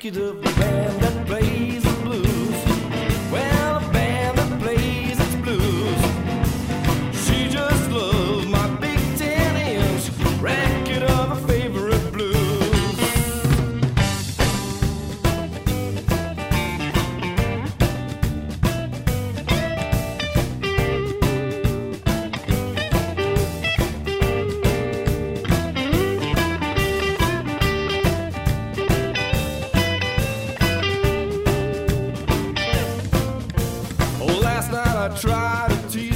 record of the band that plays the blues. Well, a band that plays its blues. She just loves my big 10-inch record of her favorite blues. Oh, last night I tried to tease